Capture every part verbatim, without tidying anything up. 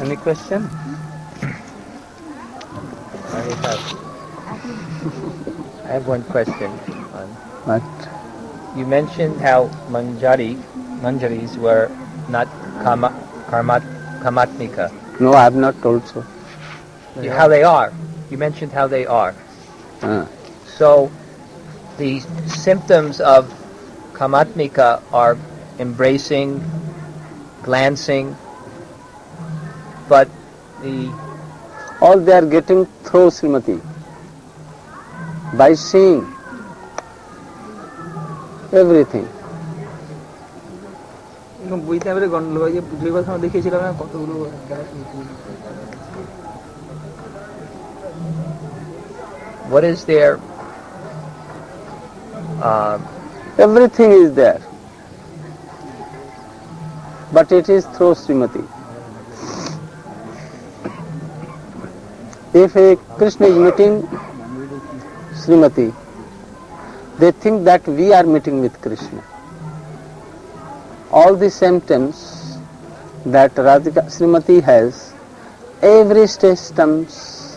Any question? I have, I have one question. On, What? you mentioned how manjari, manjaris were not kama, karmat, kamatmika. No, I have not told so. You- How they are. You mentioned how they are. Uh, So the symptoms of kamatmika are embracing, glancing, but the all they are getting through Srimati. By seeing everything. বইতে আমরা গন্ডল যে বুঝলিবার সময় দেখিয়েছিলাম না কতগুলো what is their uh, Everything is there. But it is through Srimati. If a Krishna is meeting Srimati, they think that we are meeting with Krishna. All the symptoms that Radhika Srimati has, every symptoms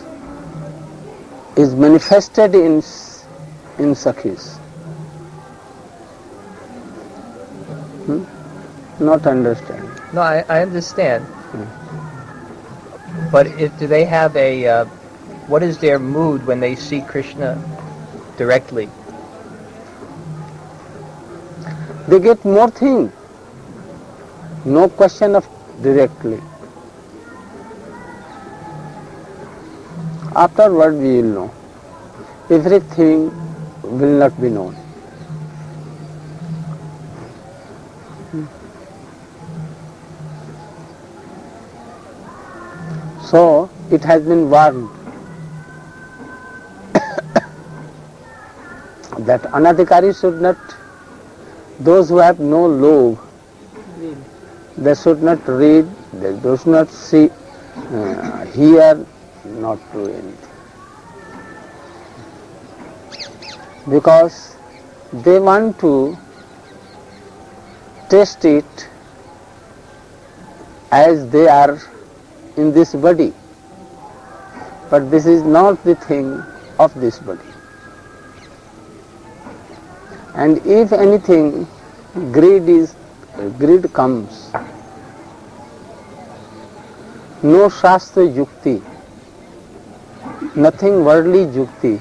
is manifested in in Sakhis. Hmm? Not understand. no I, I understand but if, do they have a uh, what is their mood when they see Krishna directly? They get more thing. No question of directly. Afterward we will know. Everything will not be known. So it has been warned that anadhikari should not, those who have no love, they should not read, they should not see, uh, hear, not do anything. Because they want to test it as they are in this body. But this is not the thing of this body. And if anything, greed is greed comes, no shastra yukti, nothing worldly yukti,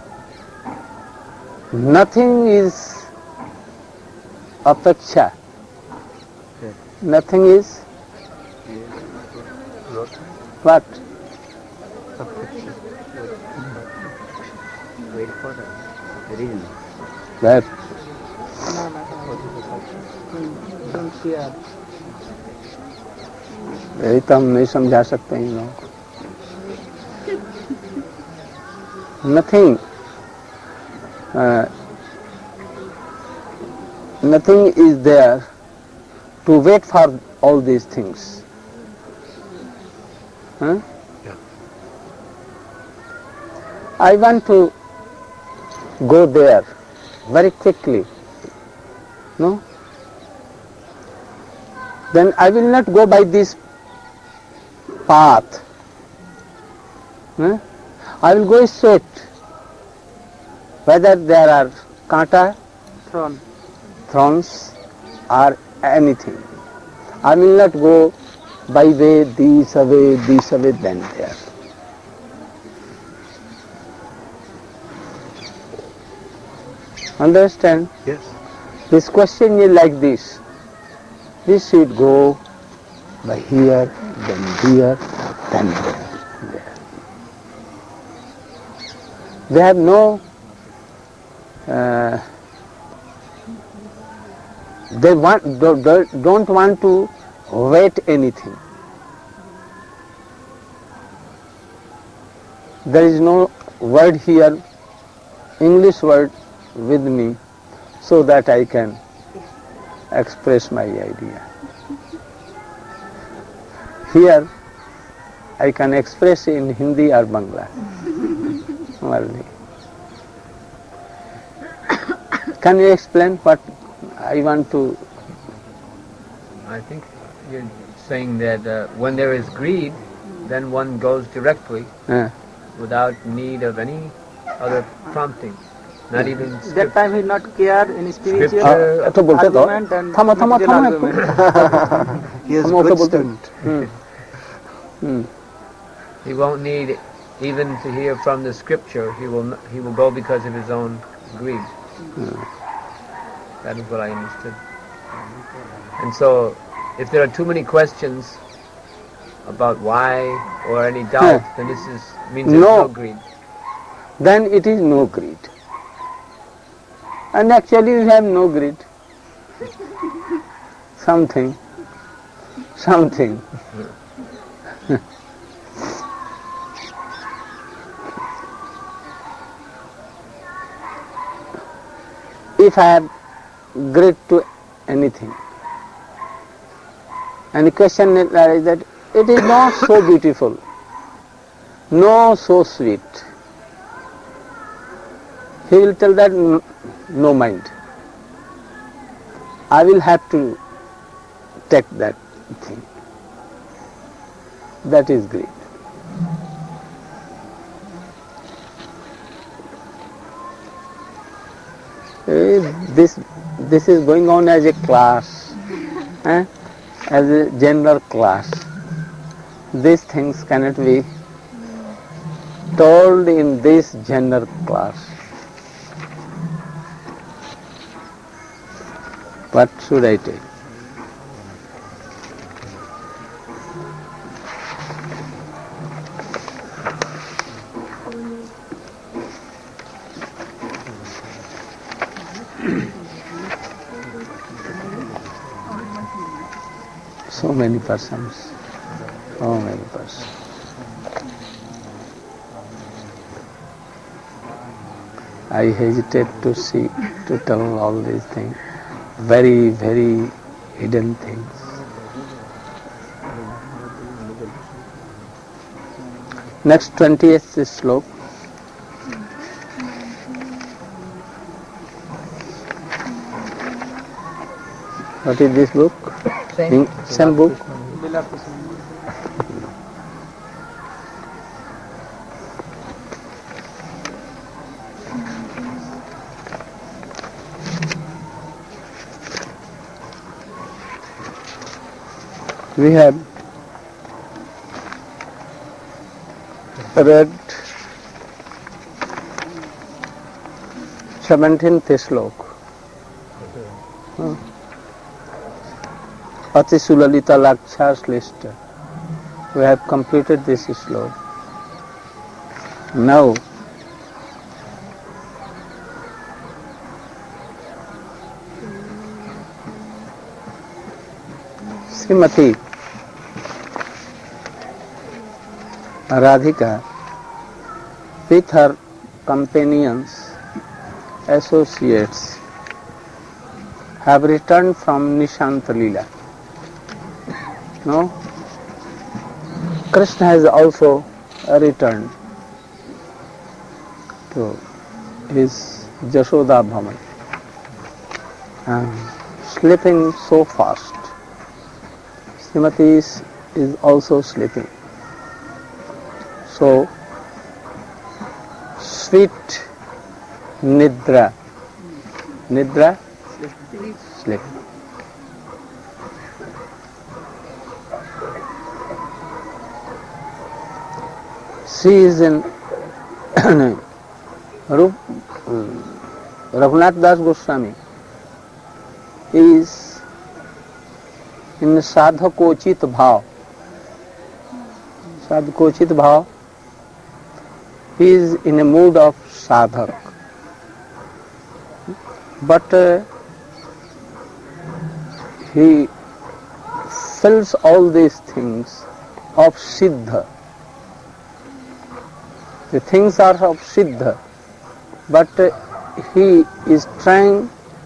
nothing is apeksha, nothing is what? wait for the reason That না না don't share यही तो हम नहीं समझा सकते इन लोगों को. Nothing, uh, nothing is there to wait for all these things. Huh? Yeah. I want to go there very quickly. No? Then I will not go by this path. Huh? I will go straight. Whether there are kanta, thorn thorns or anything. I will not go by way, this away, this away, then there. Understand? Yes. This question is like this. We should go by here, then here, then there. there. They have no, uh, they want, don't, don't want to wait anything. There is no word here, English word with me, so that I can express my idea. Here I can express in Hindi or Bangla only. Can you explain what I want to? I think you're saying that uh, when there is greed, then one goes directly Uh, without need of any other prompting, not even That script. time he not care in spiritual Scripture- একটু বলতে তো argument and থামো থামো material থামো একটু argument. He is থামো, ওকে good বলতে student. Hmm hmm He won't need even to hear from the scripture. He will n- he will go because of his own greed. That is what I understood. And so, if there are too many questions about why or any doubt, Huh. then this is means there's No. no greed. then it is no greed. And actually you have no greed. Something, something. If I have greed to anything, and the question is that it is not so beautiful, no so sweet, he will tell that "N- no mind. I will have to take that thing. That is greed. Eh, This this is going on as a class, eh? As a general class. These things cannot be told in this general class. What should I take? So many persons, so many persons. I hesitate to see, to tell all these things, very, very hidden things. Next twentieth sloka. What is this book? Same. In- Same book? Lila Krishna. We have read seventeenth sloka. Hmm. Ati Sulalita Lakshas list. We have completed this sloka. Now, Srimati Radhika with her companions, associates, have returned from Nishant Leela. No? Krishna has also returned to his Jashoda Bhaman, and sleeping so fast. Srimati is, is also sleeping. So, sweet Nidra. Nidra? Sleep. She is in Rup, Raghunath Das Goswami is in sadhakochit bhav. Sadhakochit bhav, he is in a mood of sadhak. But uh, he fills all these things of siddha. The things are of siddha, but uh, he is trying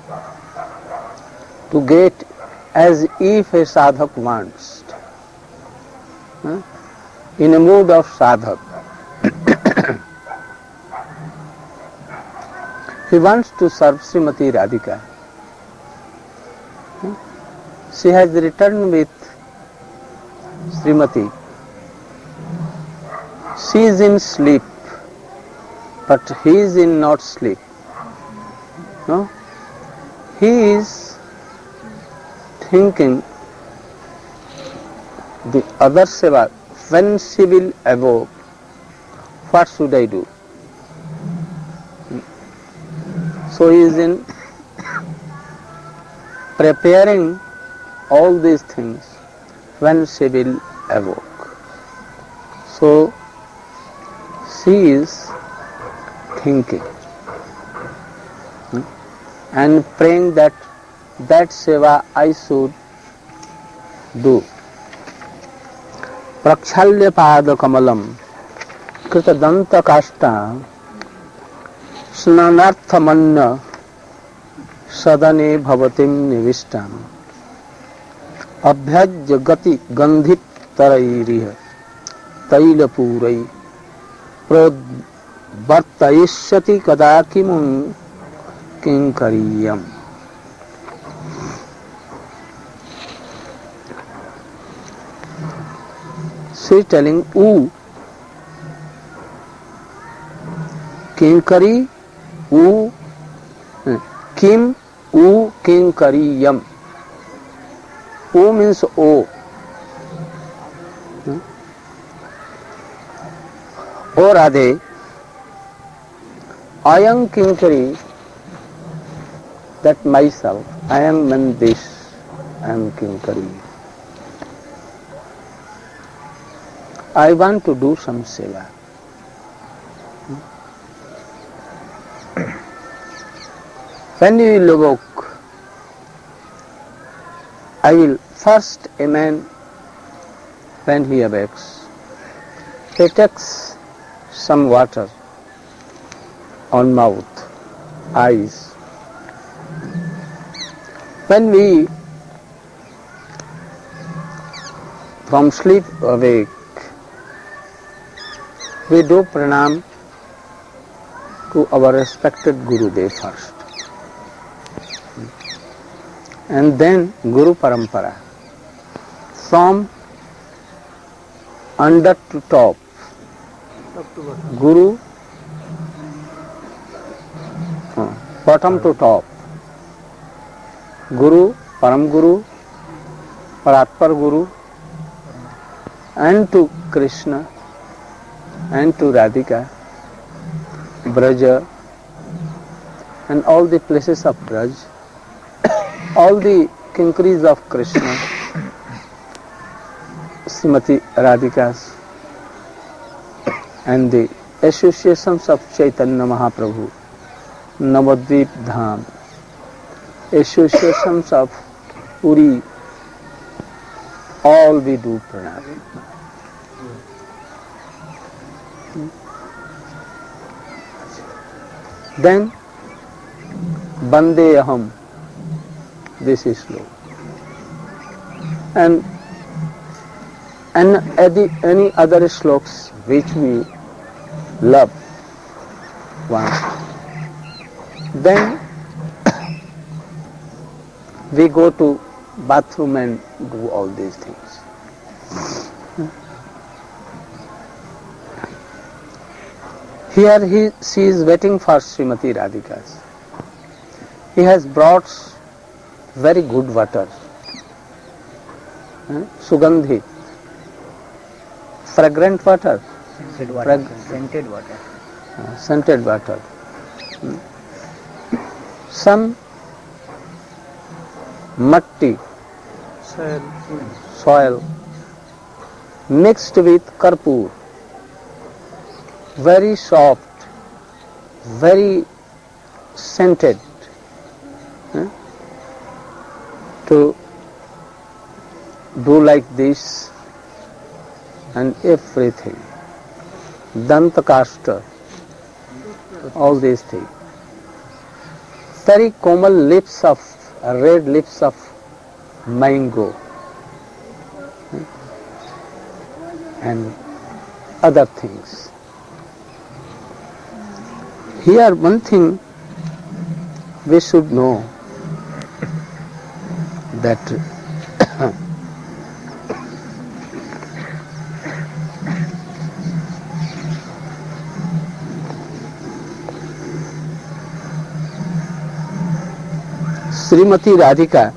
to get as if a sadhak wants, huh? In a mood of sadhak. He wants to serve Srimati Radhika. Huh? She has returned with Srimati, she is in sleep, but he is in not sleep. No? He is thinking the other seva, when she will evoke, what should I do? So he is in preparing all these things when she will evoke. So she is thinking and praying that that seva I should do. Prakshalya pada kamalam krita danta kashta snanartha manna sadane bhavatim nivistam abhyajya gati gandhit tarairiha taila purai prodvartayishyati kadakimun kinkariyam. She is telling, U Kinkari, U Kim, U Kinkariyam. U means O. O Radhe, I am Kinkari, that myself, I am Mandish, I am Kinkari. I want to do some seva. When you will evoke, I will first, a man, when he awakes, he takes some water on mouth, eyes. When we from sleep awake, we do pranam to our respected Gurudev first, and then Guru Parampara, from under to top, Guru, uh, bottom to top, Guru, Param Guru, Paratpar Guru, and to Krishna, and to Radhika, Braja, and all the places of Braj, all the kinkaris of Krishna, Srimati Radhikas, and the associations of Chaitanya Mahaprabhu, Navadvip Dham, associations of Puri, all we do pranam. Then Bande Aham, this is slow. And and any, any other sloks which we love once. Then we go to bathroom and do all these things. Here he, she is waiting for Srimati Radhikas. He has brought very good water, eh? Sugandhi, fragrant water, Scented water. Frag- Scented water. uh, scented water. Hmm. Some matti, Soil. soil, mixed with karpur, very soft, very scented, eh? to do like this and everything, dantakashta, all these things. Very komal lips of, red lips of mango, eh? and other things. Here one thing we should know, that Srimati Radhika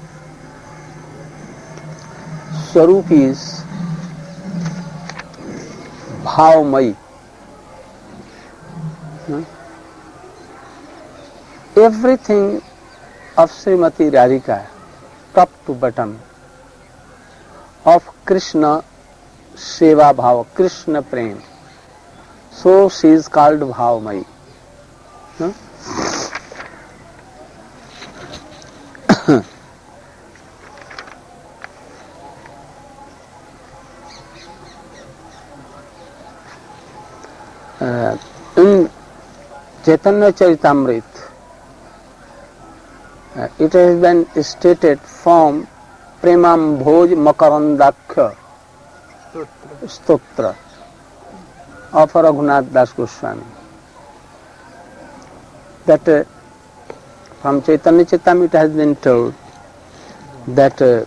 Swarup is Bhavamai. Hmm? Everything of Srimati Radhika, top to bottom, of Krishna Seva Bhava, Krishna Prem. So she is called Bhavamai. Hmm? uh, in Chaitanya Charitamrita, uh, it has been stated from Premam Bhoj Makarandakhya Stotra of Raghunath Das Goswami, that uh, from Chaitanya Charitamrita it has been told that uh,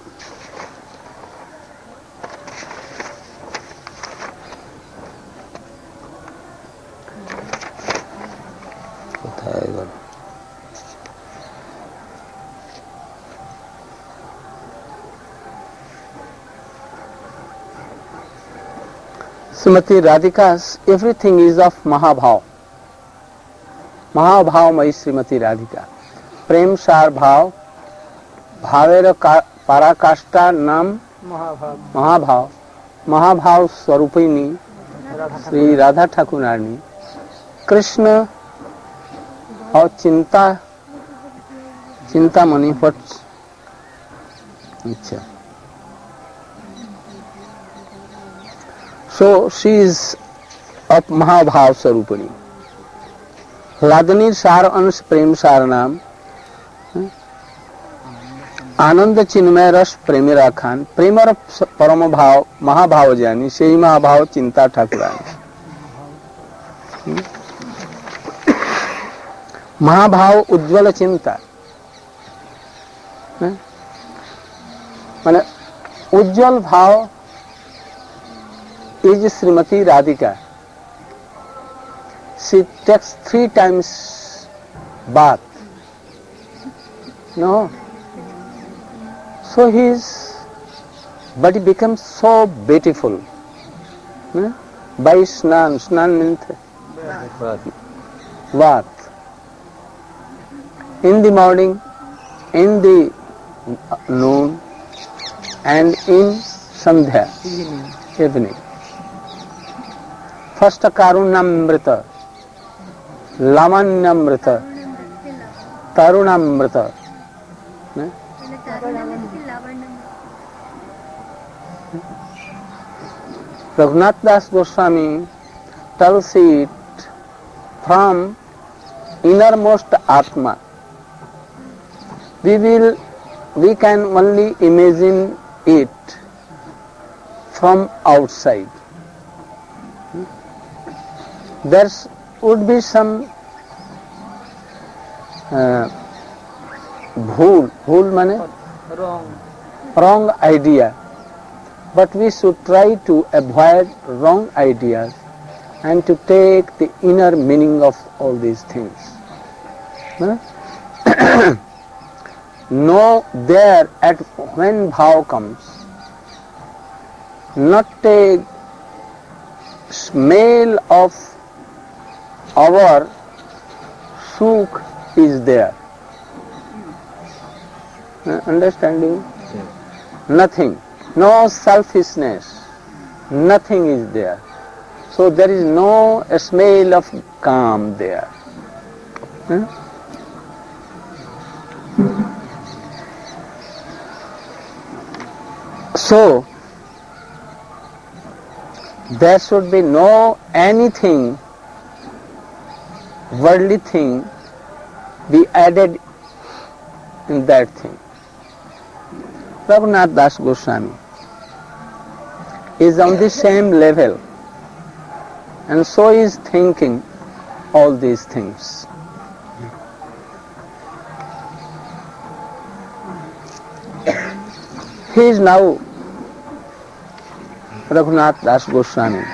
Srimati Radhika's everything is of Mahabhav. Mahabhavamai Srimati Radhika. Prem Sar Bhav, Bhavera Parakashta Nam Mahabhav, Mahabhav Swarupini Sri Radha Thakurani, Krishna or Chinta, Chintamani, what's Achha. So she is of Mahabhav Swarupini. Ladani Sar Ans Prem Sar Nam, Anand Chinmay Ras Premira Khan, Premar Parama Bhav, Mahabhav Jani, Sei Mahabhav Chinta Thakurani. Mahabhav Ujjwala Chinta. Mane Ujjwal Bhav is Srimati Radhika. She takes three times bath. No. So his body becomes so beautiful. Hmm? By snan, snan means bath. In the morning, in the noon, and in Sandhya, evening. First Karunamrita, Lamanyamrita, Tarunamrita. Raghunath Das Goswami tells it from innermost Atma. We will, we can only imagine it from outside. There would be some uh, bhool, bhool mane? Wrong. Wrong idea. But we should try to avoid wrong ideas and to take the inner meaning of all these things. Huh? Know there at when bhav comes, not a smell of our sukh is there. Uh, understanding? Yeah. Nothing. No selfishness. Nothing is there. So there is no smell of calm there. Huh? So there should be no anything, worldly thing be added in that thing. Raghunath Das Goswami is on the same level, and so is thinking all these things. He is now Raghunath Das Goswami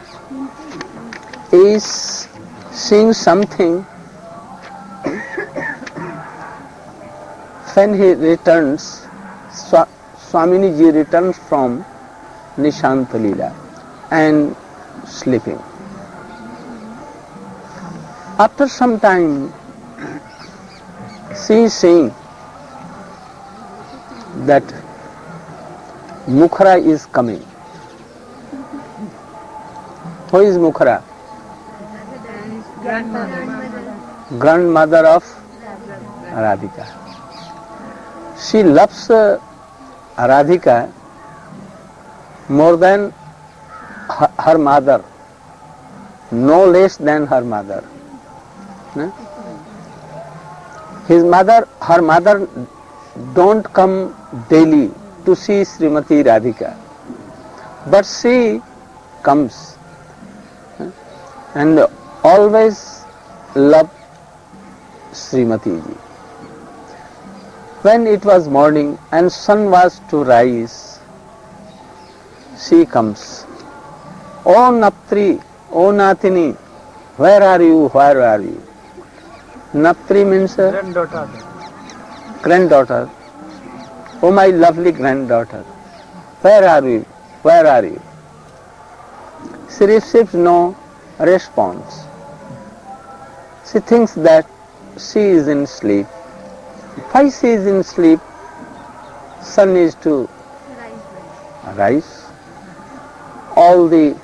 is seeing something when he returns, Swa- Swamini ji returns from Nishanta Leela and sleeping. After some time, she is saying that Mukhara is coming. Who is Mukhara? Grandmother of Radhika. She loves uh, Radhika more than her, her mother, no less than her mother. No? His mother, her mother don't come daily to see Srimati Radhika, but she comes and always love Srimati ji. When it was morning and sun was to rise, she comes. Oh Naptri, oh Natini, where are you, where are you? Naptri means uh, Granddaughter. granddaughter. Oh my lovely granddaughter, where are you, where are you? She receives no response. She thinks that she is in sleep. Why she is in sleep? Sun is to rise. All the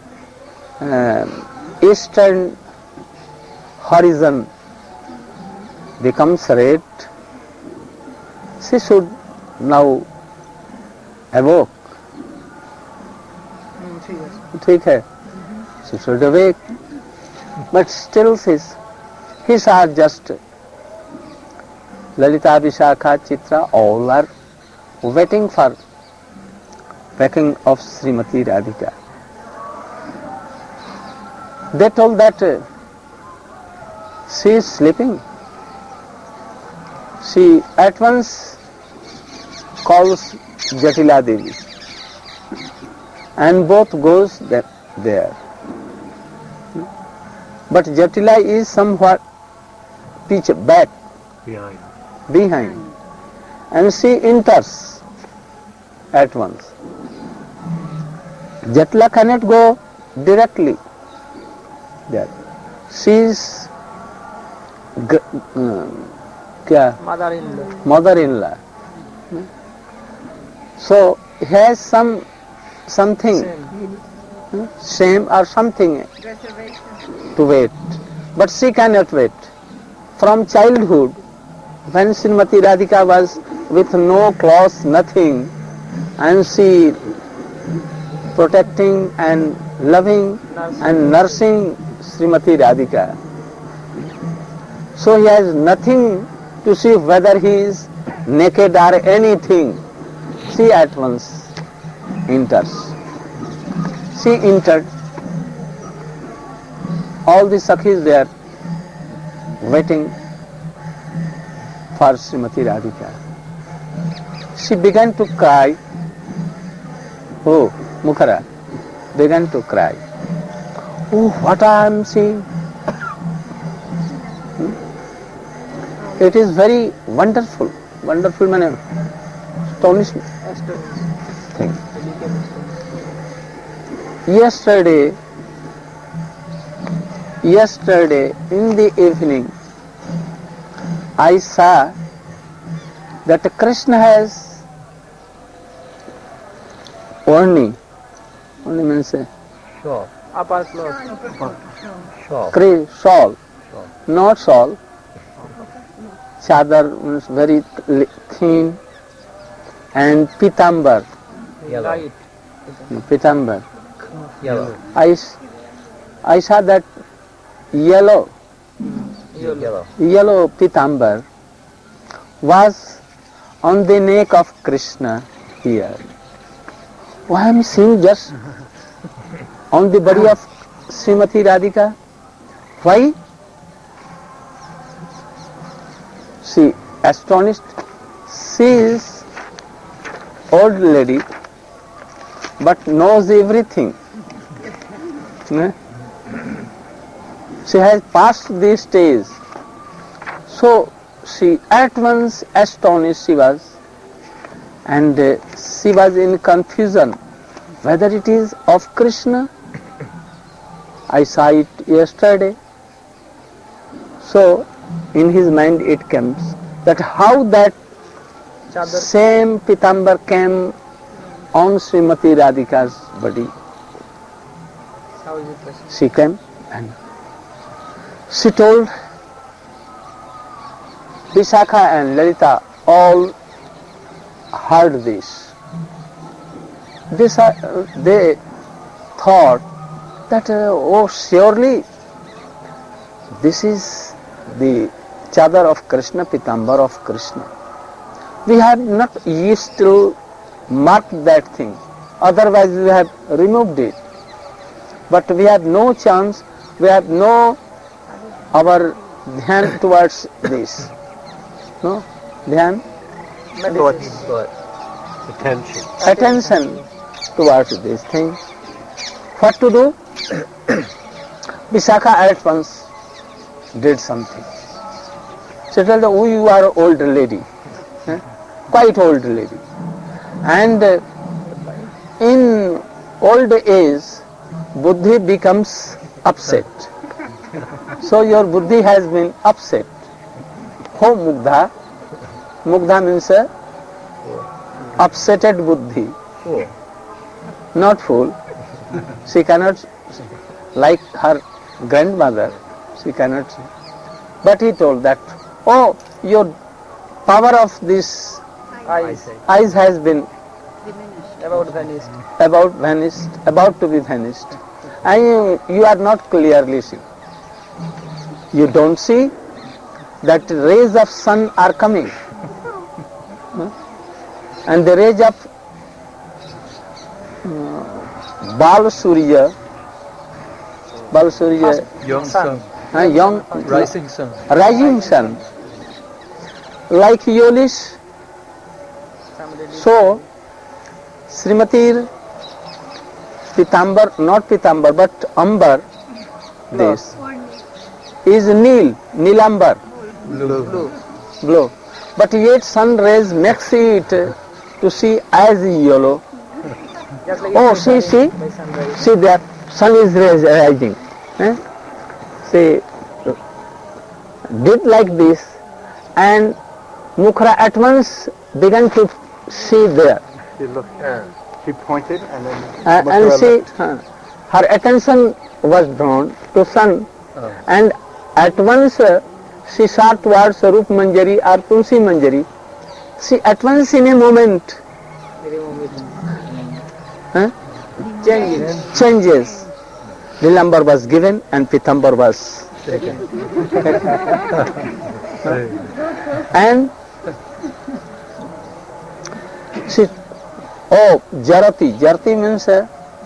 uh, eastern horizon becomes red. She should now awoke. ठीक है. She should awake. But still his, his are just Lalita, Vishakha, Chitra, all are waiting for waking of Srimati Radhika. They told that uh, she is sleeping. She at once calls Jatila Devi and both goes there. But Jatila is somewhat pitch back behind. behind and she enters at once. Jatila cannot go directly there. She is gr- uh, kya? Mother-in-law. mother-in-law. So he has some something, Same. shame or something to wait. But she cannot wait. From childhood, when Srimati Radhika was with no clothes, nothing, and she protecting and loving and nursing Srimati Radhika. So he has nothing to see whether he is naked or anything. She at once enters. She entered. All the Sakhis there waiting for Srimati Radhika. She began to cry. Oh, Mukhara began to cry. Oh, what I am seeing. Hmm? It is very wonderful. Wonderful manner. Astonishing thing. Yesterday, yesterday in the evening, I saw that Krishna has orni. Orni means a Sure. Upper cloth. Sure. cra- shawl, Shawl. not shawl. Chadar means very th- thin, and pitambar. Yellow. Light. Pitambar. Yellow. I, s- I saw that yellow, Yellow. yellow pitambar was on the neck of Krishna here. Why am I seeing just on the body of Srimati Radhika? Why? She astonished. She is old lady, but knows everything. Ne? She has passed this stage. So she at once astonished she was, and uh, she was in confusion whether it is of Krishna. I saw it yesterday. So in his mind it comes that how that चादर same pitambar came on Srimati Radhika's body. how is it possible? She came and she told Vishakha and Lalita all heard this. This uh, they thought that uh, oh surely this is the chadar of Krishna, pitambar of Krishna. We have not used to mark that thing, otherwise we have removed it. But we have no chance, we have no our dhyan towards this. No? Dhyan? Attention. Attention towards this thing. What to do? Vishakha at once did something. She told, oh, you are old lady, eh? Quite old lady. And uh, in old age, buddhi becomes upset. So your buddhi has been upset. Ho mugdha. Mugdha means uh, upsetted buddhi. Not fool. She cannot, like her grandmother, she cannot. But he told that, oh, your power of this eyes eyes has been about vanished. about vanished, about to be vanished. And you, you are not clearly seen. You don't see that rays of sun are coming. Hmm? And the rays of uh, Bal Surya, Bal Surya, Young Sun. sun. uh, young Rising sun. rising sun, like Yolish. Somebody So, Srimati Pitambar, not Pitambar, but Ambar, this is Nil, Nilambar, blue. blue. But yet sun rays makes it to see as yellow. Just like Oh, it is see, see, by sunrise. see that sun is ris- rising. Eh? See, did like this, and Mukhra at once began to see there. She looked, she pointed and then Uh, and Mukhra she, looked. uh, her attention was drawn to sun, and at once uh, she saw towards Rup Manjari or Tulsi Manjari. She at once in a moment Remove it. uh, Change it. changes. Nilambar was given and Pitambar was and she, oh, Jarati, Jarati means uh,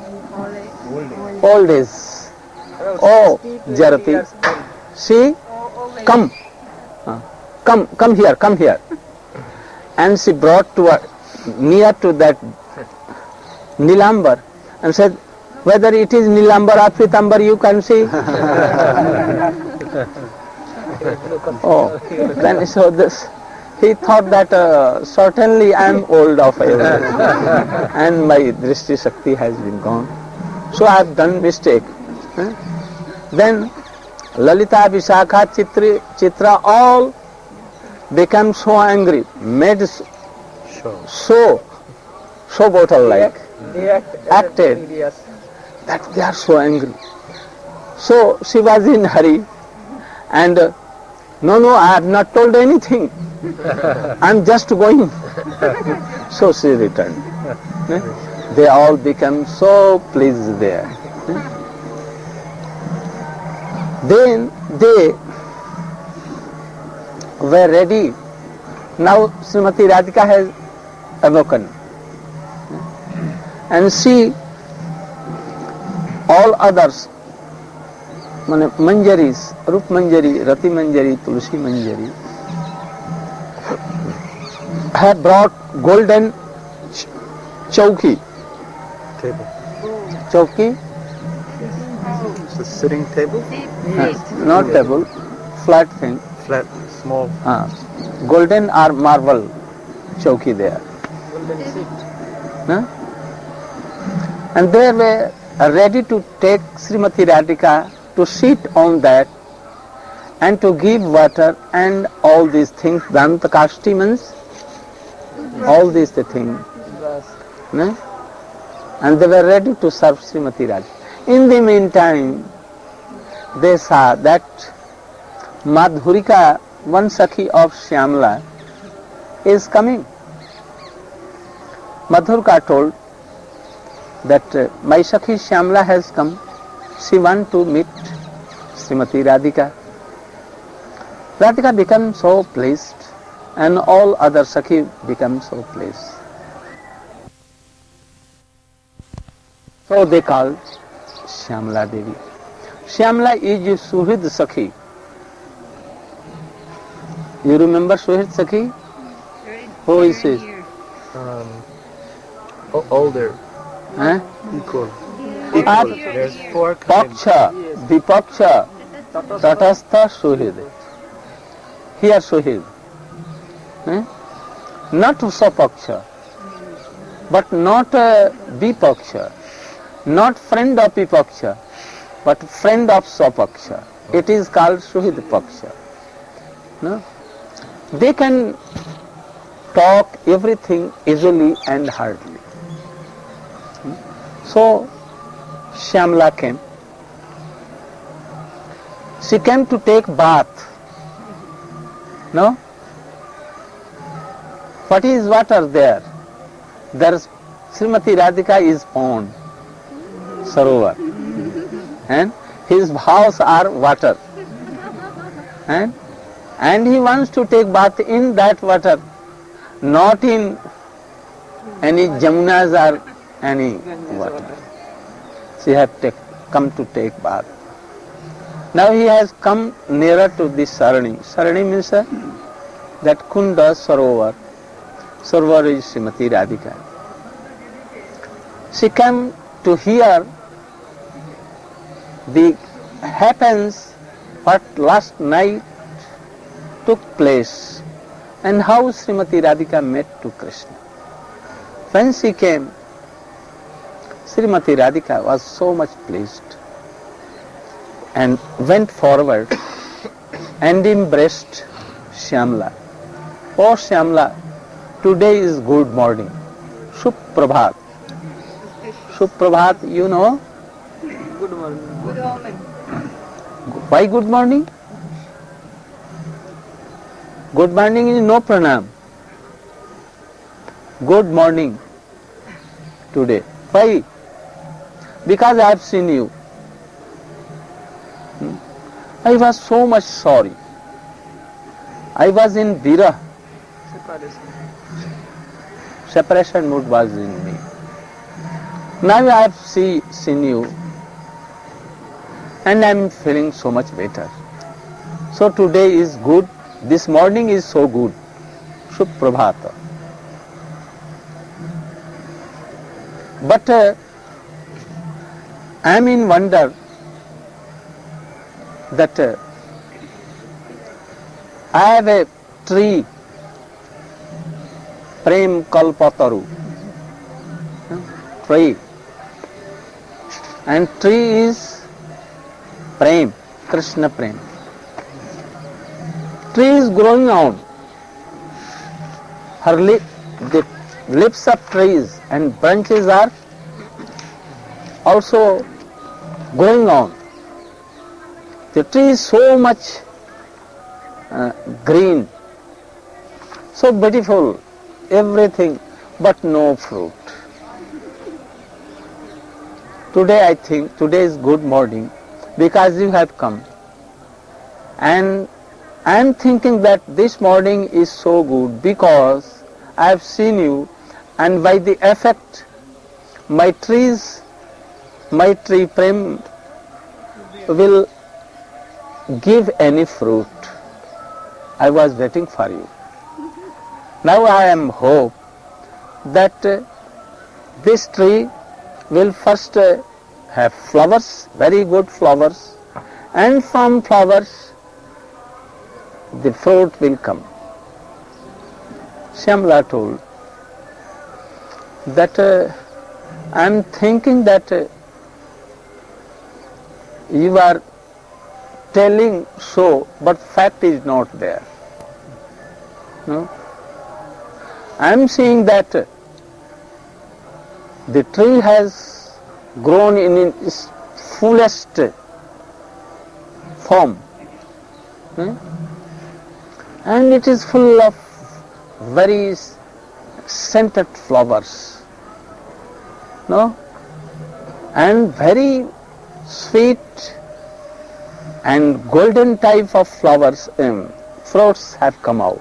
old age. Oh, Jarati, she come, uh, come, come here, come here, and she brought to her, near to that Nilambar and said, whether it is Nilambar or Pitambar, you can see. Oh, then so this, he thought that uh, certainly I am old of age and my Drishti Shakti has been gone. So I have done mistake. Huh? Then Lalita, Vishakha, Chitra, Chitra all became so angry, made so, so, so bottle like, They act, Acted. Yes. that they are so angry. So she was in hurry and uh, no, no, I have not told anything. I am just going. So she returned. Eh? They all became so pleased there. Eh? Then they were ready. Now Srimati Radhika has awoken. And she, all others, mane manjaris, Rup Manjari, Rati Manjari, Tulsi Manjari, have brought golden ch- chowki. Table. Chowki, It's a sitting table, uh, not table, flat thing. flat small. uh, golden or marble chowki there. golden seat. Huh? And they were ready to take Srimati Radhika to sit on that and to give water and all these things, Danta Kashti means all these the things. No? And they were ready to serve Srimati Radhika. In the meantime, they saw that Madhurika, one Sakhi of Shyamala, is coming. Madhurika told that uh, my Sakhi Shyamala has come. She wants to meet Srimati Radhika. Radhika becomes so pleased and all other Sakhi become so pleased. So they called Shyamala Devi. Shyamala is Suhrid Sakhi. You remember Suhrid Sakhi? Who is it? Um, o- older. Huh? Equal. At There's four kinds. Paksha, Vipaksha, Tatastha Suhrid. Here Suhrid. Eh? Not Sapaksha, but not uh, Vipaksha, not friend of Vipaksha, but friend of Sapaksha. It is called Suhrid Paksha. No? They can talk everything easily and hardly. So Shyamala came. She came to take bath. No? What is water there? There is Srimati Radhika is pond, Sarovar. And his vows are water. And, and he wants to take bath in that water, not in any Jamunas or any water. She has take, come to take bath. Now he has come nearer to this Sarani. Sarani means uh, that Kunda Sarovar. Sarovar is Srimati Radhika. She came to hear the happens what last night took place and how Srimati Radhika met to Krishna. When she came, Srimati Radhika was so much pleased and went forward and embraced Shyamala. Oh Shyamala, today is good morning. Suprabhat. Suprabhat, you know? Good morning. Good morning. Why good morning? Good morning is no pranam. Good morning today. Why? Because I have seen you. Hmm? I was so much sorry. I was in Virah. Separation mood was in me. Now I have see, seen you and I am feeling so much better. So today is good. This morning is so good. Suprabhata. But uh, I am in wonder that uh, I have a tree, Prem Kalpataru, tree, and tree is Prem, Krishna Prem. Tree is growing on. Her lip, the lips of trees and branches are also growing on. The tree is so much uh, green, so beautiful, everything, but no fruit. Today I think, today is good morning because you have come. And I am thinking that this morning is so good because I have seen you and by the effect my trees, my tree Prem will give any fruit. I was waiting for you. Now I am hope that uh, this tree will first uh, have flowers, very good flowers, and from flowers the fruit will come. Shyamala told that uh, I am thinking that uh, you are telling so, but fact is not there. No? I am seeing that uh, the tree has grown in its fullest form, hmm? and it is full of very scented flowers, no, and very sweet and golden type of flowers, um, fruits have come out,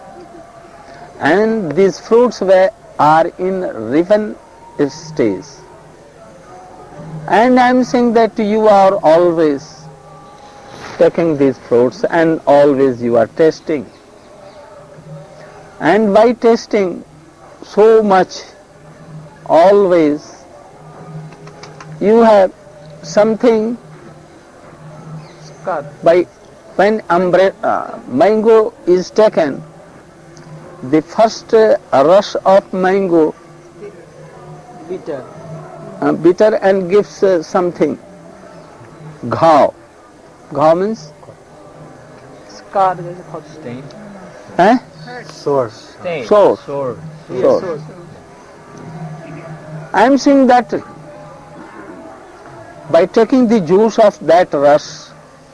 and these fruits were are in ripen stage. And I am saying that you are always taking these fruits and always you are tasting. And by tasting so much, always you have something by when umbre- uh, mango is taken, the first uh, rush of mango bitter. Uh, bitter and gives uh, something. Ghav. Ghav means? Scar, there's a hot Stain. Eh? Source. Stain. Sore. Sore. Sore. I am saying that by taking the juice of that rush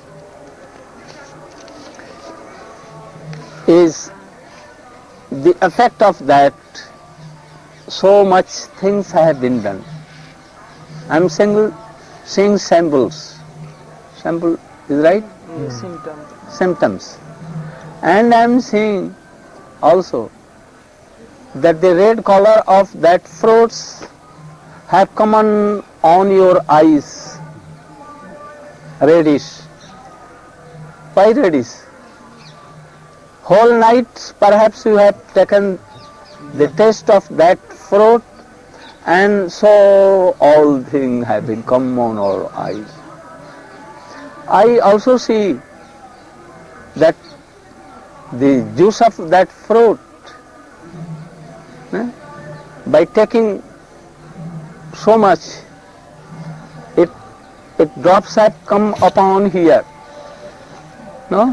is the effect of that, so much things have been done. I am saying, seeing samples. Sample is right? Mm. Symptom. Symptoms. And I am seeing also that the red color of that fruits have come on, on your eyes, reddish. Why reddish? Whole night perhaps you have taken the taste of that fruit, and so all things have been come on our eyes. I also see that the juice of that fruit, eh, by taking so much, it it drops have come upon here. No?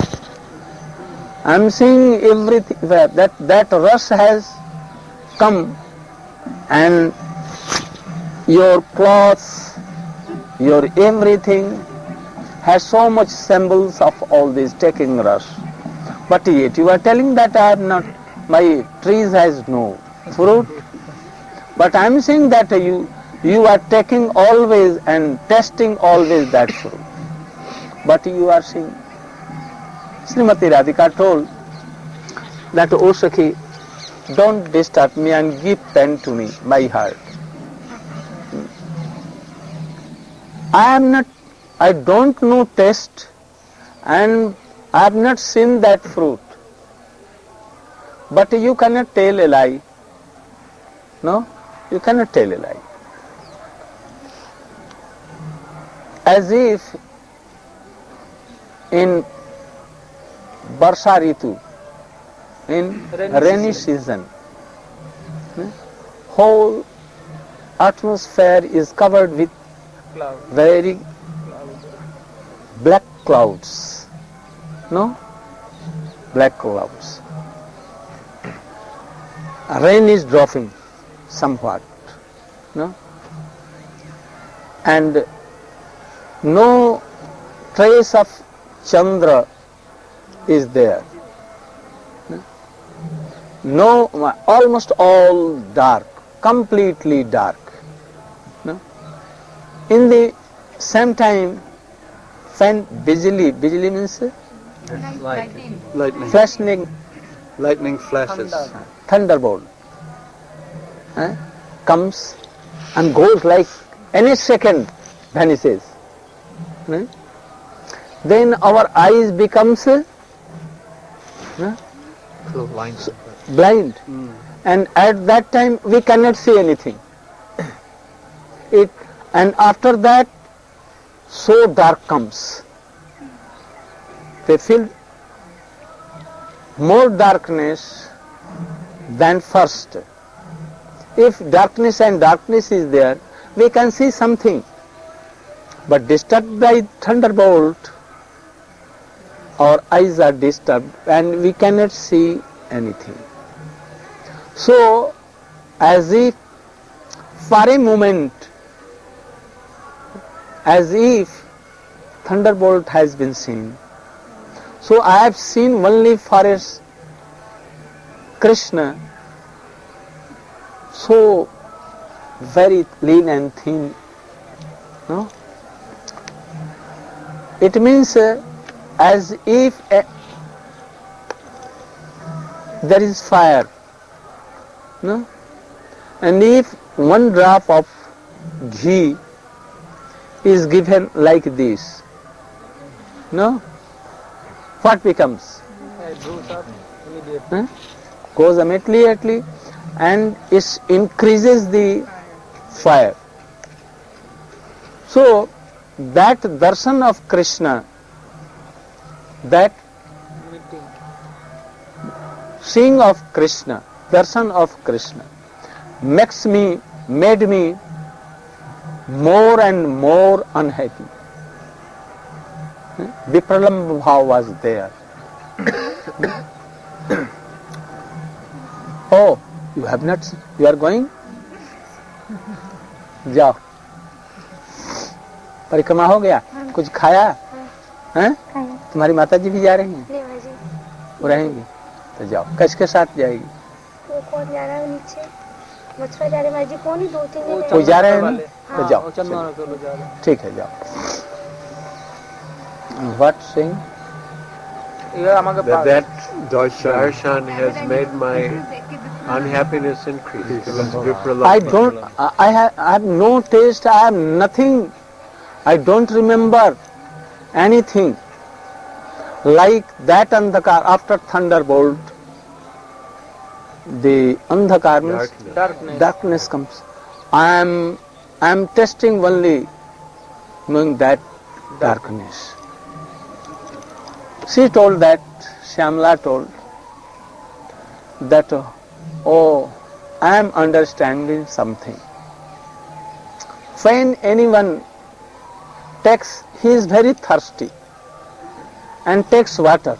I am seeing everything that that rush has come, and your clothes, your everything has so much symbols of all this taking rush. But yet you are telling that I have not, my trees has no fruit. But I am saying that you you are taking always and testing always that fruit. But you are seeing. Srimati Radhika told that, O Sakhi, don't disturb me and give pen to me, my heart. I am not, I don't know taste, and I have not seen that fruit. But you cannot tell a lie. No, you cannot tell a lie. As if in Barsha Ritu, in Rainy rainy season, hmm, whole atmosphere is covered with Cloud. very black clouds. No? Black clouds. Rain is dropping somewhat. No? And no trace of Chandra is there. No, almost all dark, completely dark. No? In the same time, when bijli, bijli means Lightning. flashing Lightning flashes. Thunder. thunderbolt eh, comes and goes like any second vanishes. Eh? Then our eyes becomes eh, Blind. blind, Mm. and at that time we cannot see anything. It and after that, so dark comes. They feel more darkness than first. If darkness and darkness is there, we can see something. But disturbed by thunderbolt, our eyes are disturbed and we cannot see anything. So, as if for a moment, as if thunderbolt has been seen. So I have seen only for a Krishna, so very lean and thin. No? It means uh, as if uh, there is fire. No? And if one drop of ghee is given like this, no? What becomes? Huh? Goes immediately and it increases the fire. So that darshan of Krishna, that seeing of Krishna, darshan of Krishna, makes me, made me more and more unhappy. Vipralambha bhav was there. Oh, you have not, you are going? जाओ, परिक्रमा हो गया? कुछ खाया? हैं? तुम्हारी माता जी भी जा रही हैं? वो रहेंगी? तो जाओ, किसके साथ जाएगी? वो कौन जा रहा है नीचे? मछुआ जा रहे हैं जी, कौन ही दो तीन कोई जा रहे हैं? तो जाओ, ठीक है, जाओ. What saying? That, that darshan has made my unhappiness increase because Vipralambha. I don't, I have, I have no taste, I have nothing, I don't remember anything like that andhakar after thunderbolt. The andhakar means Darkness. Darkness. darkness comes. I am, I am testing only knowing that darkness. She told that, Shyamala told that, oh, I am understanding something. When anyone takes, he is very thirsty and takes water.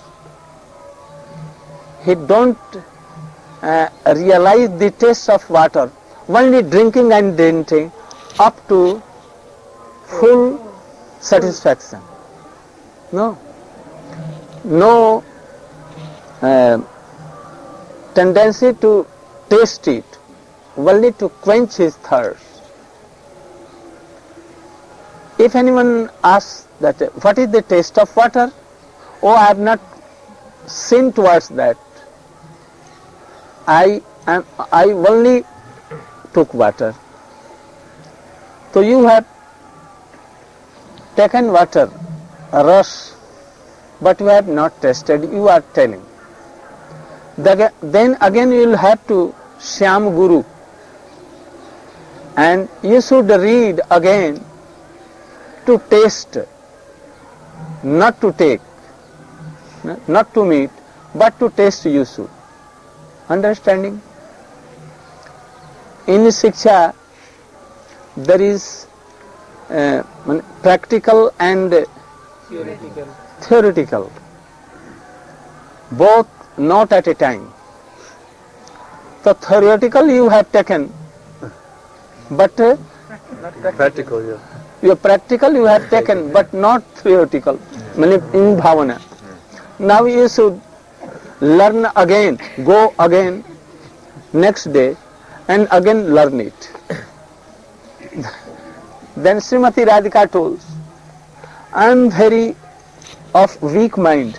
He don't uh, realize the taste of water, only drinking and drinking up to full satisfaction. No. No uh, tendency to taste it, only to quench his thirst. If anyone asks that, what is the taste of water? Oh, I have not seen towards that. I am, I only took water. So you have taken water, a rush, but you have not tasted, you are telling. The, then again you will have to Shyam Guru and you should read again to taste, not to take, not to meet, but to taste you should. Understanding? In Siksha there is uh, practical and Theoretical. theoretical, both not at a time. So theoretical you have taken, but uh, Practical, yeah. your practical you have taken, but not theoretical, meaning in bhavana. Now you should learn again, go again next day and again learn it. Then Srimati Radhika told, I am very of weak mind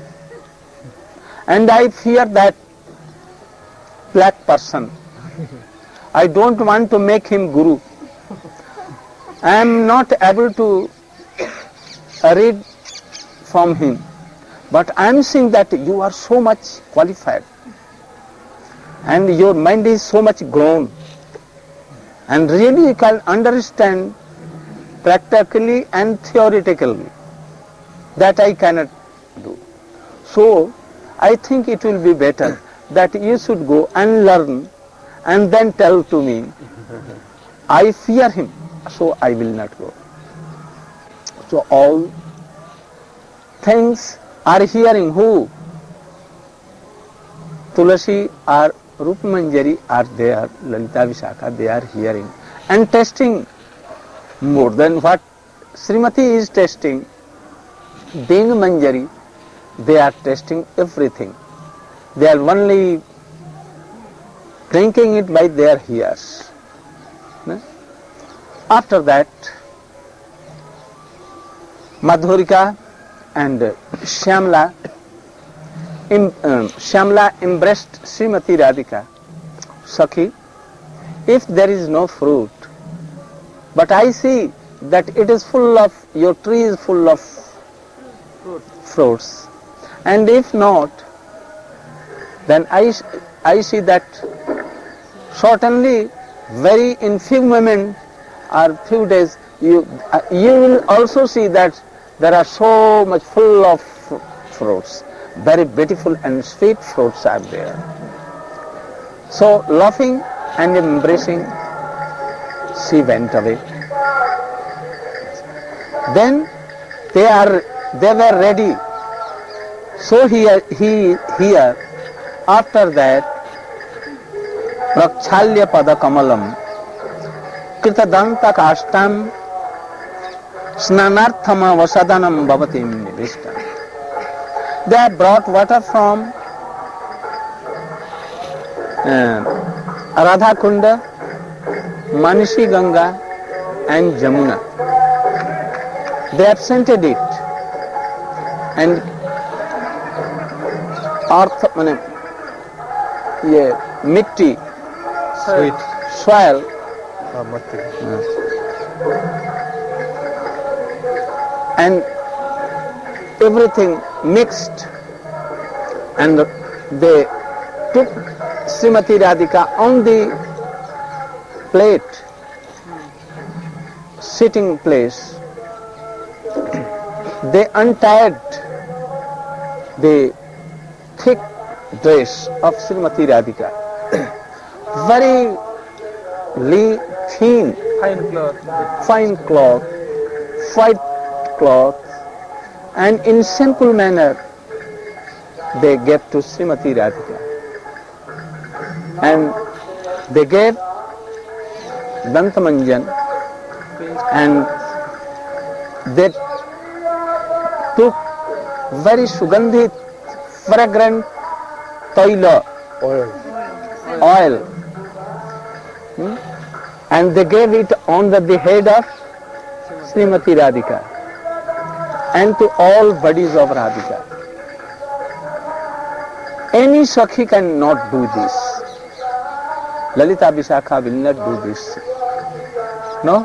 and I fear that black person. I don't want to make him guru. I am not able to read from him, but I am seeing that you are so much qualified and your mind is so much grown and really you can understand practically and theoretically. That I cannot do. So I think it will be better that you should go and learn and then tell to me. I fear him, so I will not go. So all things are hearing who? Tulasi or Rupa Manjari are there, Lalita Vishakha, they are hearing and testing more than what Srimati is testing. Being Manjari, they are testing everything. They are only drinking it by their ears. After that, Madhurika and Shyamla, Im, um, Shyamla embraced Srimati Radhika. Sakhi, if there is no fruit, but I see that it is full of, your tree is full of fruits, and if not, then I, I see that certainly very in few moments or few days you, uh, you will also see that there are so much full of fruits, very beautiful and sweet fruits are there. So laughing and embracing, she went away. Then they are they were ready. So he he here after that Prakchalya pada kamalam Kirtadanta kashtam Snanarthama vasadanam bhavatim nivishtam. They have brought water from uh, Radha Kunda, Manishi Ganga and Jamuna. They have scented it and earth, mane, ye, mitti, Sweet. soil, Ah, matti. and everything mixed, and they took Srimati Radhika on the plate, sitting place. They untied the thick dress of Srimati Radhika, very lean, thin, Fine cloth. fine cloth, white cloth, and in simple manner they gave to Srimati Radhika. And they gave Dantamanjan, and they took very sugandhit, fragrant taila, Oil. oil, hmm? and they gave it on the, the head of Srimati Radhika and to all buddies of Radhika. Any Sakhi cannot do this. Lalita Vishakha will not do this. No?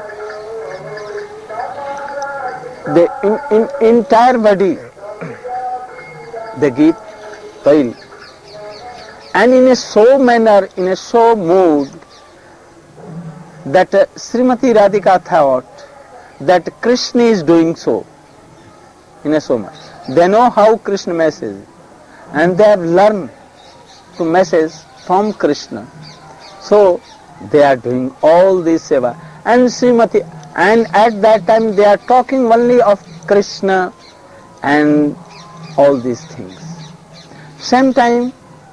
The in, in, entire body they give tail, and in a so manner, in a so mood that uh, Srimati Radhika thought that Krishna is doing so, in a so much. They know how Krishna messages, and they have learned to message from Krishna. So they are doing all this seva, and Srimati, and at that time they are talking only of Krishna and all these things. Same time,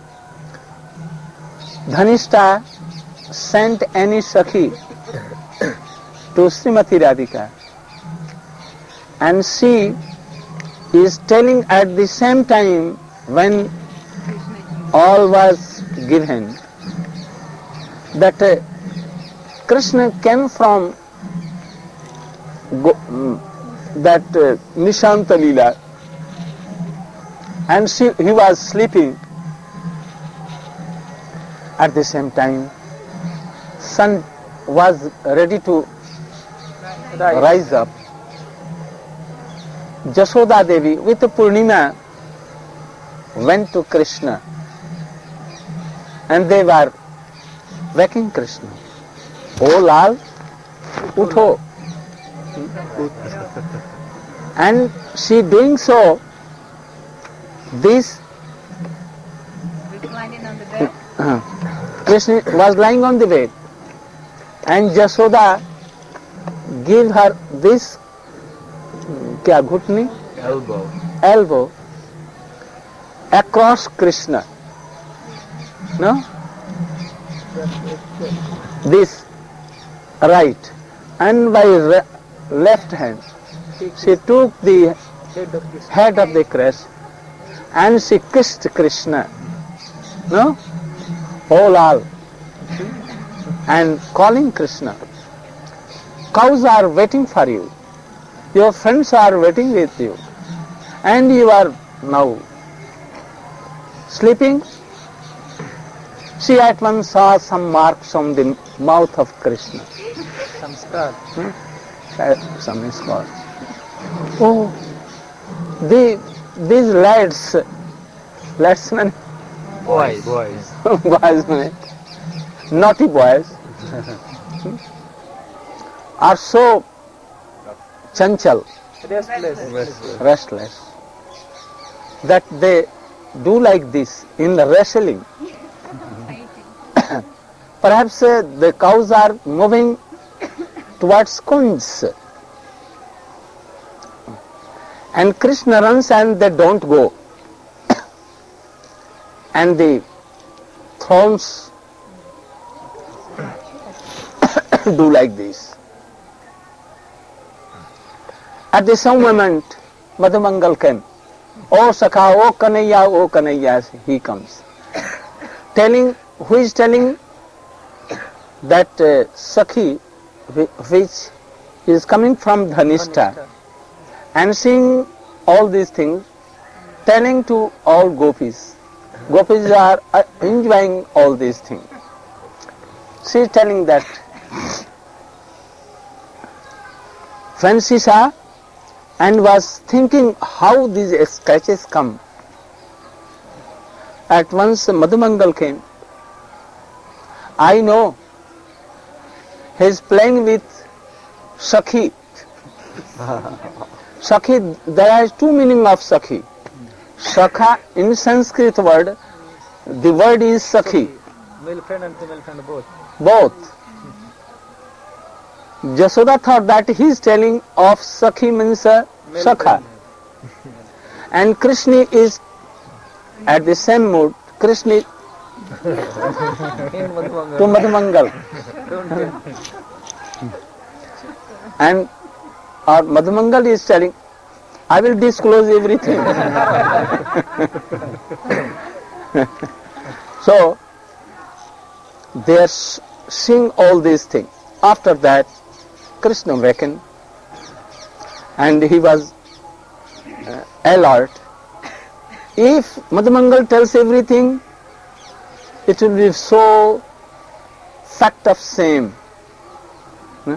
Dhanishta sent any Sakhi to Srimati Radhika, and she is telling at the same time when all was given that uh, Krishna came from go, um, that uh, Nishanta Leela, and she, he was sleeping. At the same time, sun was ready to Right. rise up. Jashoda Devi with Purnima went to Krishna, and they were waking Krishna. Oh Lal, utho. And she doing so, this Krishna was lying on the bed, and Jasoda gave her this kya ghutni Elbow. elbow across Krishna. No, this right, and by re- left hand she took the Head of this. head of the crest and she kissed Krishna. No? Oh Lal. And calling Krishna. Cows are waiting for you. Your friends are waiting with you. And you are now sleeping. She at once saw some marks on the mouth of Krishna. Samskar. Uh, Some scars. Oh, the, these lads, lads mean Boys. Boys. boys mean naughty boys, are so chanchal, Restless. restless, that they do like this in the wrestling. Perhaps uh, the cows are moving towards Kunj, and Krishna runs and they don't go, and the thorns do like this. At the same moment, Madhumangal came. Oh Sakha, oh Kanaya, oh Kanaya, he comes. Telling, who is telling that uh, Sakhi, which is coming from Dhanishta, and seeing all these things, telling to all gopis. Gopis are uh, enjoying all these things. She is telling that when she saw and was thinking how these scratches come, at once Madhumangal came. I know he is playing with Sakhi. Sakhi, there is two meaning of Sakhi. Sakha in Sanskrit word, the word is Sakhi, Male friend and female friend both. both. Jasoda thought that he is telling of Sakhi means uh, Male Sakha. friend. And Krishna is at the same mood, Krishna In Madhumangal. to Madhumangal. Don't tell. And or Madhumangal is telling, I will disclose everything. So, they are seeing all these things. After that, Krishna awakened and he was uh, alert. If Madhumangal tells everything, it will be so fact of shame. Hmm?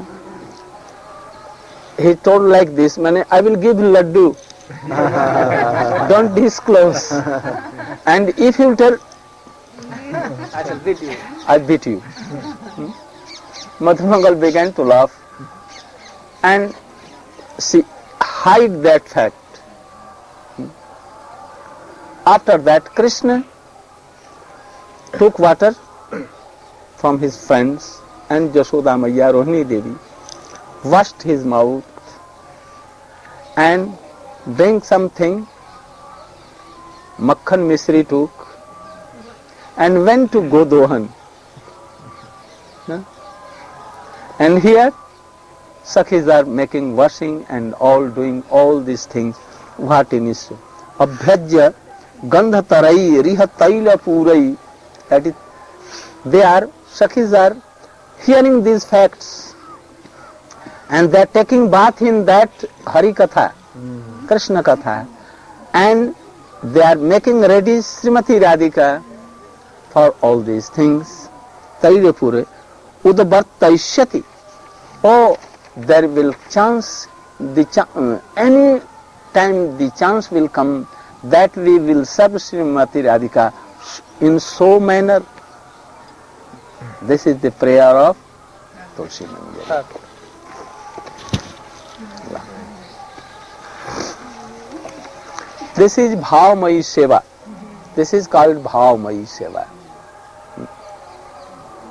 He told like this, Mane, I will give laddu, don't disclose. And if you tell, I shall beat you. I beat you. Hmm? Madhumangal began to laugh and she hid that fact. Hmm? After that, Krishna took water from his friends and Jasoda Maiya Rohini Devi, washed his mouth and bring something, Makhan Misri took and went to Godohan. Huh? And here Sakhis are making washing and all doing all these things. What in is Abhyajya Gandha Tarai Riha Taila Purai. That is, they are, Sakhis are hearing these facts and they are taking bath in that Hari Katha, mm. Krishna Katha, and they are making ready Srimati Radhika for all these things. Tairapure Udabartaishyati. Oh, there will chance, the ch- uh, any time the chance will come that we will serve Srimati Radhika in so manner. This is the prayer of Tulsi Manjari. This is Bhavamayi Seva. This is called Bhavamayi Seva.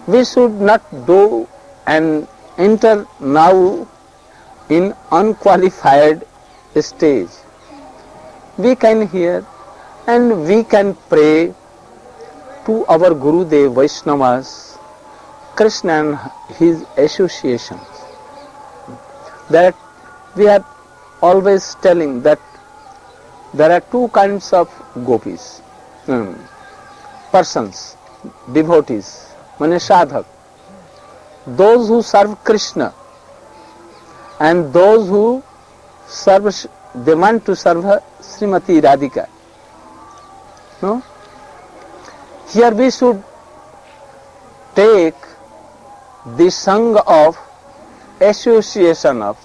we should not do and enter now in unqualified stage. We can hear and we can pray to our Gurudev Vaishnavas, Krishna and his associations. That we are always telling that there are two kinds of gopis, um, persons, devotees, mane sadhak. Those who serve Krishna and those who serve, they want to serve Srimati Radhika. No? Here we should take the sangha of association of,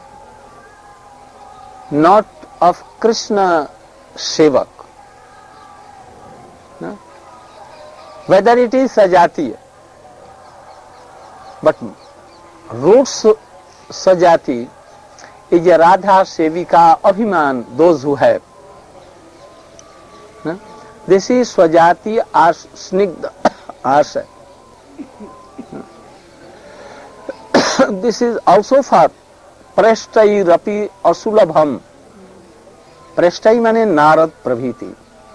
not of Krishna Sevak. No? Whether it is Sajatiya, but roots Sajati is a Radha Sevika Abhiman, those who have. No? This is Swajati as Snigdha Asa. This is also for Prashtai Rapi Asulabham. Prashtai mane Narad Prabhiti.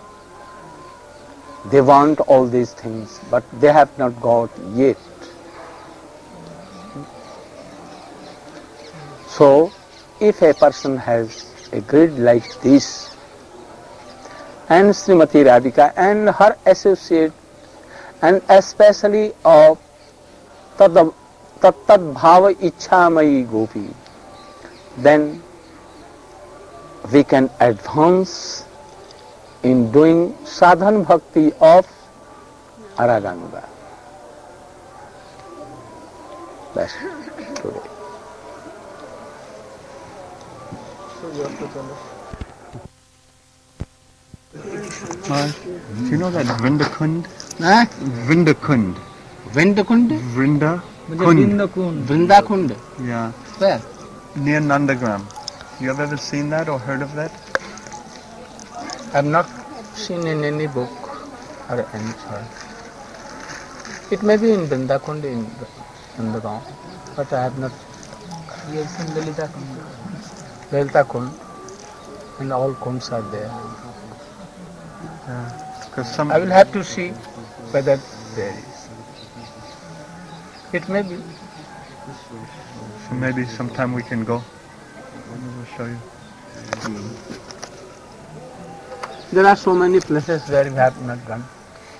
They want all these things, but they have not got yet. So, if a person has a grid like this, and Srimati Radhika and her associate, and especially of Tad Bhava Ichhamayi Gopi, then we can advance in doing sadhan bhakti of Araganura. That's today. Uh, do you know that Vrindakund? Huh? Vrindakund. Vrindakund? Vrinda বৃন্দাকুণ্ড Vrindakund. Yeah. Where? Near Nandagram. You have ever seen that or heard of that? I have not seen in any book or anything. It may be in Vrindakund in Nandagaon, but I have not. Yes, in Lalita Kund. Lalita Kund, and all kunds are there. Because some I will have to see whether there is. It may be. so maybe sometime we can go. We'll show you. There are so many places where we have not gone.